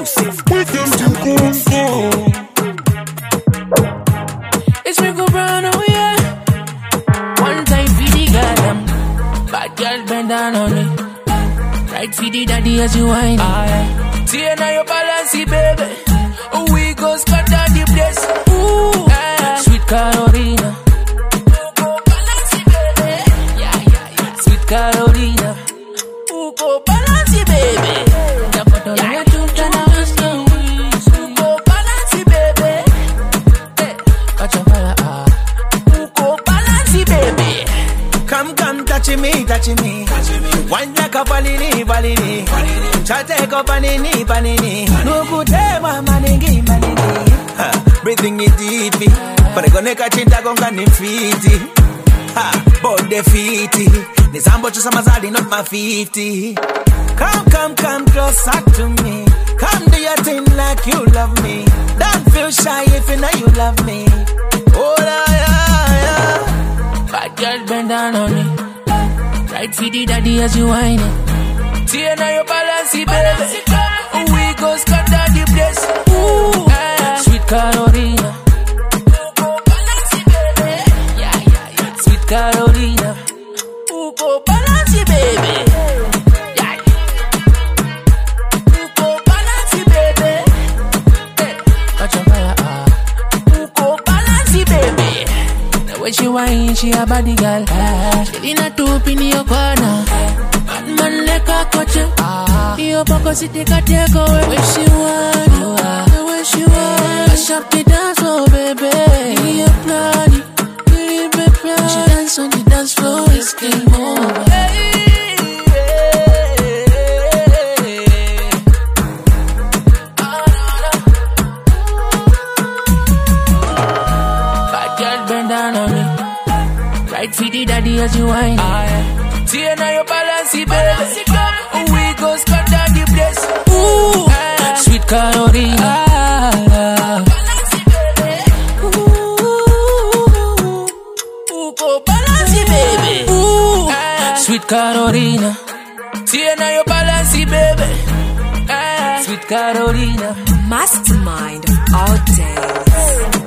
With them to go. It's Rico Brown, oh yeah. One time for the girl, bad girl bend down on it. Right for the daddy as you whine. See now you balance it, baby. Oh, we go scatter the place. Ooh, sweet Carolina. Go balance it, baby. Yeah. Sweet Carolina. Ooh, go balance it, baby. Go balance it, baby. Catch a fire. Go balance it, baby. Come, touching me. Wine like a palini. Chate ko panini. No good day, manigi. Breathing it deeply. But I gonna catch it, I gonna get fiti. Body fiti. This ambo to samazadi, not my 50. Come closer to me. Come do your thing like you love me. Don't feel shy if you know you love me. Oh, yeah. Bad girl bend down on me. Right for the daddy as you whine it. See now you balance it, baby. We go scatter the place. Ooh, sweet Carolina. Go balance it, baby. Yeah. Sweet Carolina. Ooh, go balance it, baby. Yeah. Ooh, go balance it, baby. Catch a fire. Ooh, go balance it, baby. The way she whine, she a body girl. She in a tube in your corner. Man like a coach. Your pocket city can take away. Where she want you are. The way she want. Mash up the dance floor, baby. Be a bloody. She dance on the dance floor. It's game over. Bad girl bend down on me. Right for the daddy as you whine. See now you balance it, baby. We go scatter the place. Ooh, sweet Carolina. Balance it, baby. Ooh, go balance it, baby. Ooh, sweet Carolina. See now you balance it, baby. Sweet Carolina. Mastermind all day.